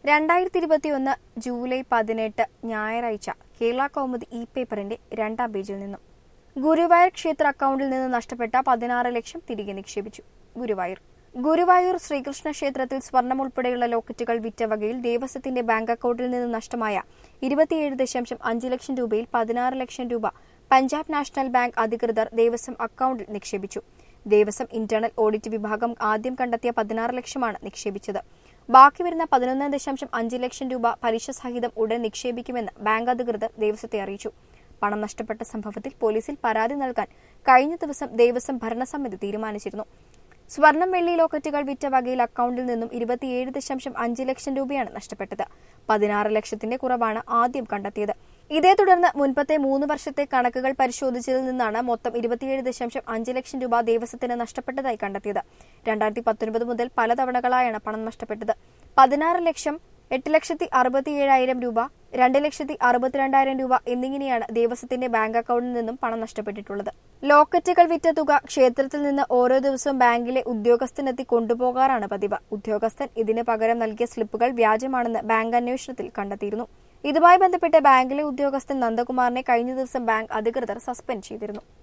2021 July 18 ഞായറാഴ്ച കേരള കൗമുദി പേപ്പറിന്റെ 2ാം പേജിൽ നിന്നും ഗുരുവായൂർ ക്ഷേത്ര അക്കൗണ്ടിൽ നിന്ന് നഷ്ടപ്പെട്ട 16 ലക്ഷം തിരികെ നിക്ഷേപിച്ചു. ഗുരുവായൂർ ശ്രീകൃഷ്ണ ക്ഷേത്രത്തിൽ സ്വർണം ഉൾപ്പെടെയുള്ള ലോക്കറ്റുകൾ വിറ്റ വകയിൽ ദേവസ്വത്തിന്റെ ബാങ്ക് അക്കൗണ്ടിൽ നിന്ന് നഷ്ടമായ 27.5 ലക്ഷം രൂപയിൽ 16 ലക്ഷം രൂപ പഞ്ചാബ് നാഷണൽ ബാങ്ക് അധികൃതർ ദേവസ്വം അക്കൗണ്ടിൽ നിക്ഷേപിച്ചു. ദേവസ്വം ഇന്റേണൽ ഓഡിറ്റ് വിഭാഗം ആദ്യം കണ്ടെത്തിയ 16 ലക്ഷമാണ് നിക്ഷേപിച്ചത്. ബാക്കി വരുന്ന 11.5 ലക്ഷം രൂപ പലിശ സഹിതം ഉടൻ നിക്ഷേപിക്കുമെന്ന് ബാങ്ക് അധികൃതർ ദേവസ്വത്തെ അറിയിച്ചു. പണം നഷ്ടപ്പെട്ട സംഭവത്തിൽ പോലീസിൽ പരാതി നൽകാൻ കഴിഞ്ഞ ദിവസം ദേവസ്വം ഭരണസമിതി തീരുമാനിച്ചിരുന്നു. സ്വർണം വെള്ളി ലോക്കറ്റുകൾ വിറ്റ വകയിൽ അക്കൗണ്ടിൽ നിന്നും 27.5 ലക്ഷം രൂപയാണ് നഷ്ടപ്പെട്ടത്. 16 ലക്ഷത്തിന്റെ കുറവാണ് ആദ്യം കണ്ടെത്തിയത്. ഇതേ തുടർന്ന് മുൻപത്തെ 3 വർഷത്തെ കണക്കുകൾ പരിശോധിച്ചതിൽ നിന്നാണ് മൊത്തം 27.5 ലക്ഷം രൂപ ദേവസ്വത്തിന് നഷ്ടപ്പെട്ടതായി കണ്ടെത്തിയത്. 2019 മുതൽ പല തവണകളായാണ് പണം നഷ്ടപ്പെട്ടത്. 16 ലക്ഷം, 8,67,000 രൂപ, 2,62,000 രൂപ എന്നിങ്ങനെയാണ് ദേവസ്വത്തിന്റെ ബാങ്ക് അക്കൗണ്ടിൽ നിന്നും പണം നഷ്ടപ്പെട്ടിട്ടുള്ളത്. ലോക്കറ്റുകൾ വിറ്റ തുക ക്ഷേത്രത്തിൽ നിന്ന് ഓരോ ദിവസവും ബാങ്കിലെ ഉദ്യോഗസ്ഥനെത്തി കൊണ്ടുപോകാറാണ് പതിവ്. ഉദ്യോഗസ്ഥൻ ഇതിന് പകരം നൽകിയ സ്ലിപ്പുകൾ വ്യാജമാണെന്ന് ബാങ്ക് അന്വേഷണത്തിൽ കണ്ടെത്തിയിരുന്നു. ഇതുമായി ബന്ധപ്പെട്ട് ബാങ്കിലെ ഉദ്യോഗസ്ഥൻ നന്ദകുമാറിനെ കഴിഞ്ഞ ദിവസം ബാങ്ക് അധികൃതർ സസ്പെൻഡ് ചെയ്തിരുന്നു.